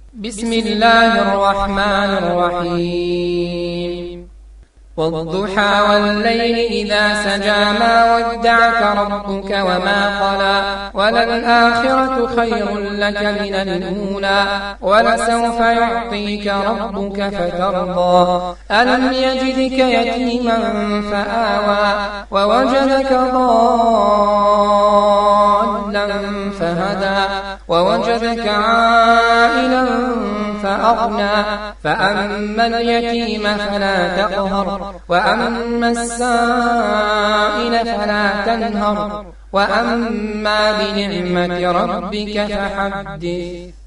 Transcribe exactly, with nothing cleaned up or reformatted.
بسم الله الرحمن الرحيم والضحى والليل إذا سجى ما ودعك ربك وما قلى وللآخرة خير لك من الأولى ولسوف يعطيك ربك فترضى ألم يجدك يتيما فآوى ووجدك ضالا فهدى ووجدك عائلا فأغنى فأما اليتيم فلا تقهر وأما السائل فلا تنهر وأما بنعمة ربك فحدث.